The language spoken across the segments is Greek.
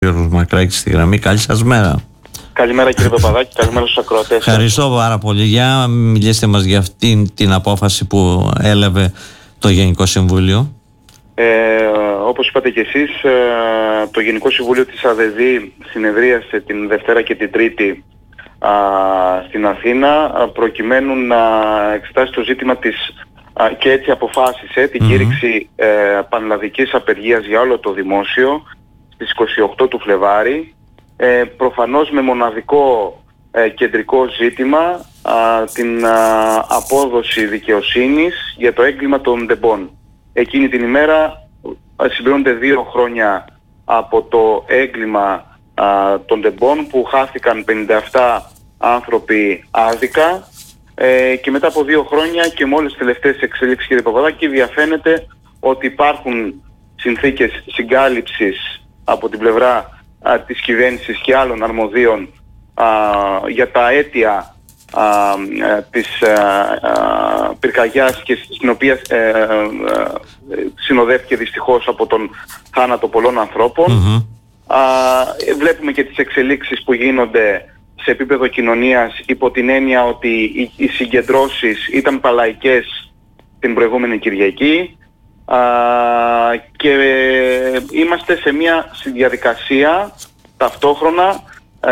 Γιώργος Μακράκης στη γραμμή. Καλή σας μέρα. Καλημέρα κύριε Παπαδάκη, καλημέρα στους ακροατές. Ευχαριστώ πάρα πολύ. Για μιλήστε μας για αυτήν την απόφαση που έλαβε το Γενικό Συμβούλιο. Όπως είπατε και εσείς, το Γενικό Συμβούλιο της ΑΔΔ συνεδρίασε την Δευτέρα και την Τρίτη στην Αθήνα προκειμένου να εξετάσει το ζήτημα της και έτσι αποφάσισε την κήρυξη πανελλαδικής απεργίας για όλο το δημόσιο στις 28 του Φλεβάρη, προφανώς με μοναδικό κεντρικό ζήτημα την απόδοση δικαιοσύνης για το έγκλημα των ντεμπών. Εκείνη την ημέρα συμπληρώνονται 2 χρόνια από το έγκλημα των ντεμπών που χάθηκαν 57 άνθρωποι άδικα, και μετά από 2 χρόνια και με όλες τις τελευταίες εξελίξεις, κύριε Παπαδάκη, διαφαίνεται ότι υπάρχουν συνθήκες συγκάλυψης από την πλευρά της κυβέρνησης και άλλων αρμοδίων για τα αίτια της πυρκαγιάς, και στην οποία συνοδεύτηκε δυστυχώς από τον θάνατο πολλών ανθρώπων. Βλέπουμε και τις εξελίξεις που γίνονται σε επίπεδο κοινωνίας, υπό την έννοια ότι οι συγκεντρώσεις ήταν παλαϊκές την προηγούμενη Κυριακή, και είμαστε σε μια διαδικασία ταυτόχρονα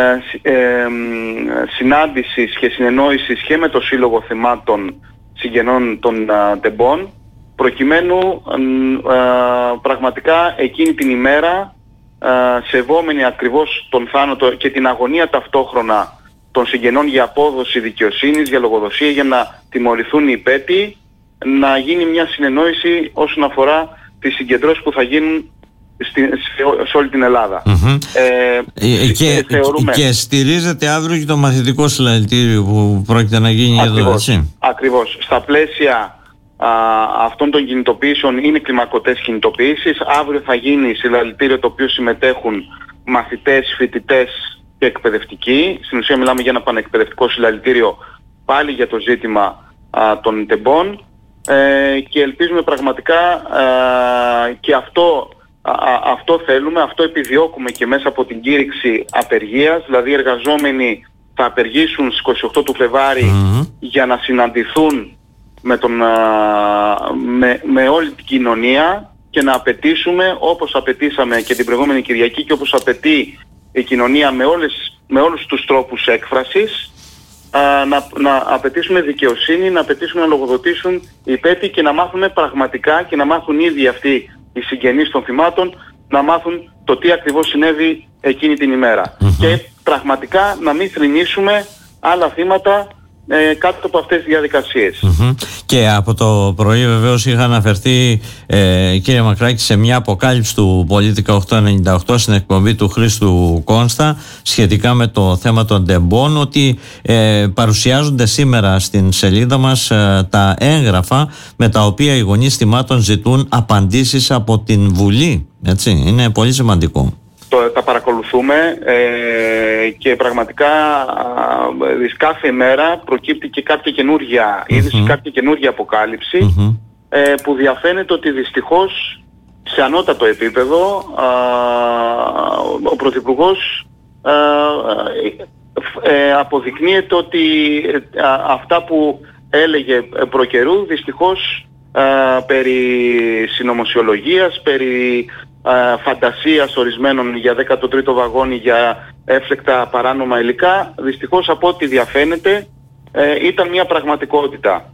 συνάντησης και συνεννόησης και με το Σύλλογο Θυμάτων Συγγενών των Ντεμπών, προκειμένου πραγματικά εκείνη την ημέρα, σεβόμενοι ακριβώς τον θάνατο και την αγωνία ταυτόχρονα των συγγενών για απόδοση δικαιοσύνης, για λογοδοσία, για να τιμωρηθούν οι υπέτειοι, να γίνει μια συνεννόηση όσον αφορά τις συγκεντρώσεις που θα γίνουν σε όλη την Ελλάδα. Και στηρίζεται αύριο και το μαθητικό συλλαλητήριο που πρόκειται να γίνει εδώ, έτσι. Ακριβώς. Στα πλαίσια αυτών των κινητοποιήσεων, είναι κλιμακωτές κινητοποιήσεις. Αύριο θα γίνει συλλαλητήριο το οποίο συμμετέχουν μαθητές, φοιτητές και εκπαιδευτικοί. Στην ουσία μιλάμε για ένα πανεκπαιδευτικό συλλαλητήριο πάλι για το ζήτημα των ντεμπών, και ελπίζουμε πραγματικά, και αυτό θέλουμε, αυτό επιδιώκουμε και μέσα από την κήρυξη απεργίας, δηλαδή οι εργαζόμενοι θα απεργήσουν στις 28 του Φλεβάρη για να συναντηθούν με όλη την κοινωνία και να απαιτήσουμε, όπως απαιτήσαμε και την προηγούμενη Κυριακή και όπως απαιτεί η κοινωνία με όλους τους τρόπους έκφρασης, να απαιτήσουμε δικαιοσύνη, να απαιτήσουμε να λογοδοτήσουν οι υπέτειοι και να μάθουμε πραγματικά, και να μάθουν ήδη αυτοί οι συγγενείς των θυμάτων, να μάθουν το τι ακριβώς συνέβη εκείνη την ημέρα. Και πραγματικά να μην θρηνήσουμε άλλα θύματα κάτω από αυτές τις διαδικασίες. Και από το πρωί βεβαίως είχα αναφερθεί, κύριε Μακράκη, σε μια αποκάλυψη του Πολίτικα 898 στην εκπομπή του Χρήστου Κόνστα σχετικά με το θέμα των ντεμπών, ότι παρουσιάζονται σήμερα στην σελίδα μας τα έγγραφα με τα οποία οι γονείς θυμάτων ζητούν απαντήσεις από την Βουλή. Έτσι, είναι πολύ σημαντικό. Τα παρακολουθούμε, και πραγματικά κάθε μέρα προκύπτει και κάποια καινούργια είδηση, κάποια καινούργια αποκάλυψη, που διαφαίνεται ότι δυστυχώς σε ανώτατο επίπεδο ο Πρωθυπουργός αποδεικνύεται ότι αυτά που έλεγε προκαιρού δυστυχώς περί συνωμοσιολογίας, περί φαντασίας ορισμένων για 13ο βαγόνι, για έφλεκτα παράνομα υλικά, δυστυχώς από ό,τι διαφαίνεται ήταν μια πραγματικότητα.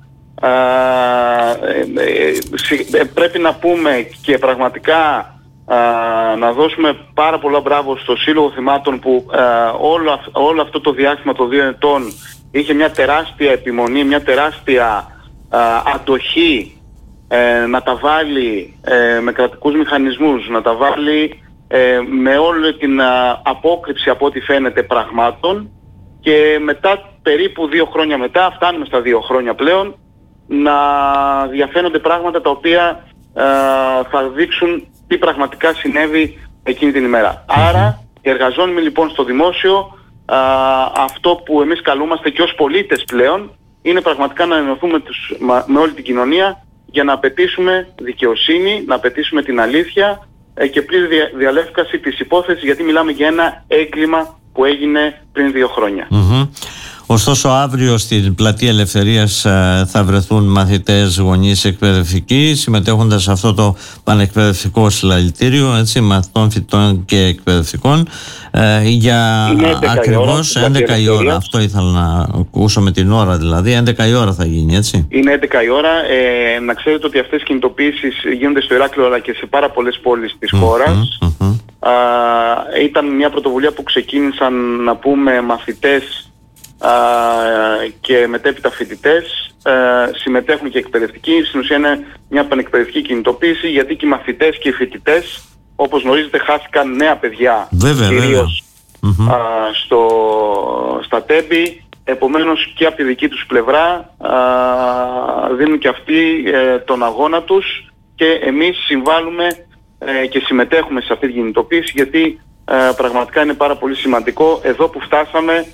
Πρέπει να πούμε και πραγματικά να δώσουμε πάρα πολλά μπράβο στο Σύλλογο Θυμάτων που όλο αυτό το διάστημα των 2 ετών είχε μια τεράστια επιμονή, μια τεράστια αντοχή, να τα βάλει με κρατικούς μηχανισμούς, να τα βάλει με όλη την απόκρυψη από ό,τι φαίνεται πραγμάτων, και μετά περίπου 2 χρόνια μετά, φτάνουμε στα 2 χρόνια πλέον, να διαφαίνονται πράγματα τα οποία θα δείξουν τι πραγματικά συνέβη εκείνη την ημέρα. Άρα οι εργαζόμενοι λοιπόν στο δημόσιο, αυτό που εμείς καλούμαστε και ως πολίτες πλέον, είναι πραγματικά να ενωθούμε με όλη την κοινωνία για να απαιτήσουμε δικαιοσύνη, να απαιτήσουμε την αλήθεια, και πλήρη διαλεύκαση της υπόθεσης, γιατί μιλάμε για ένα έγκλημα που έγινε πριν 2 χρόνια. Ωστόσο, αύριο στην Πλατεία Ελευθερίας θα βρεθούν μαθητές, γονείς, εκπαιδευτικοί, συμμετέχοντας σε αυτό το πανεκπαιδευτικό συλλαλητήριο, έτσι, μαθητών, φοιτητών και εκπαιδευτικών, για ακριβώς 11 η ώρα. Αυτό ήθελα να ακούσω, με την ώρα δηλαδή. 11 η ώρα θα γίνει, έτσι. Είναι 11 η ώρα. Να ξέρετε ότι αυτές οι κινητοποιήσεις γίνονται στο Ηράκλειο αλλά και σε πάρα πολλές πόλεις της χώρας. Ήταν μια πρωτοβουλία που ξεκίνησαν, να πούμε, μαθητές και μετέπειτα φοιτητές, συμμετέχουν και εκπαιδευτικοί. Στην ουσία είναι μια πανεκπαιδευτική κινητοποίηση, γιατί και οι μαθητές και οι φοιτητές, όπως γνωρίζετε, χάθηκαν νέα παιδιά, κυρίως στα τέμπη. Επομένως και από τη δική τους πλευρά δίνουν και αυτοί τον αγώνα τους, και εμείς συμβάλλουμε και συμμετέχουμε σε αυτή την κινητοποίηση, γιατί πραγματικά είναι πάρα πολύ σημαντικό εδώ που φτάσαμε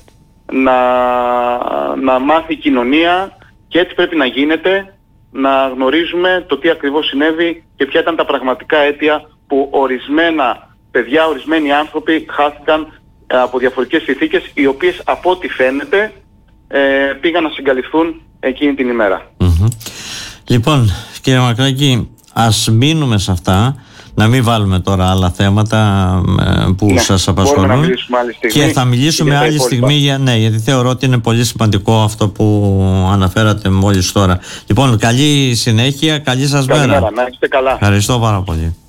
να μάθει η κοινωνία, και έτσι πρέπει να γίνεται, να γνωρίζουμε το τι ακριβώς συνέβη και ποια ήταν τα πραγματικά αίτια που ορισμένα παιδιά, ορισμένοι άνθρωποι χάθηκαν από διαφορετικές συνθήκες, οι οποίες από ό,τι φαίνεται πήγαν να συγκαλυφθούν εκείνη την ημέρα. Λοιπόν, κύριε Μακράκη, ας μείνουμε σε αυτά, να μην βάλουμε τώρα άλλα θέματα που σας απασχολούν, και θα μιλήσουμε άλλη στιγμή γιατί θεωρώ ότι είναι πολύ σημαντικό αυτό που αναφέρατε μόλις τώρα. Λοιπόν, καλή συνέχεια, καλή σας μέρα. Να είστε καλά. Ευχαριστώ πάρα πολύ.